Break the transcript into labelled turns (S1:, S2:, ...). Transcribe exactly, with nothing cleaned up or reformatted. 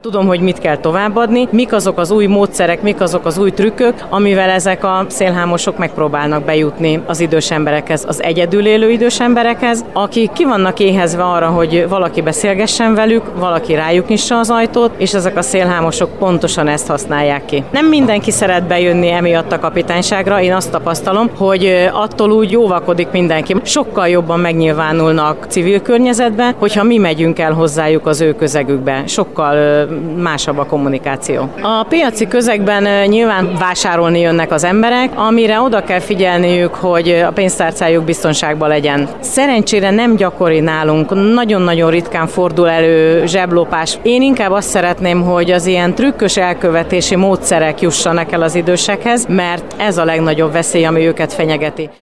S1: Tudom, hogy mit kell továbbadni, mik azok az új módszerek, mik azok az új trükkök, amivel ezek a szélhámosok megpróbálnak bejutni az idős emberekhez, az egyedül élő idős emberekhez, akik ki vannak éhezve arra, hogy valaki beszélgessen velük, valaki rájuk nyissa az ajtót, és ezek a szélhámosok pontosan ezt használják ki. Nem mindenki szeret bejönni emiatt a kapitányságra, én azt tapasztalom, hogy attól úgy óvakodik mindenki. Sokkal jobban megnyilvánulnak civil környezetben, hogyha mi megyünk el hozzájuk az ő közegükbe. Sokkal másabb a kommunikáció. A piaci közegben nyilván vásárolni jönnek az emberek, amire oda kell figyelniük, hogy a pénztárcájuk biztonságban legyen. Szerencsére nem gyakori nálunk, nagyon-nagyon ritkán fordul elő zseblopás. Én inkább azt szeretném, hogy az ilyen trükkös elkövetési módszerek jussanak el az idősekhez, mert ez a legnagyobb veszély, ami őket fenyegeti.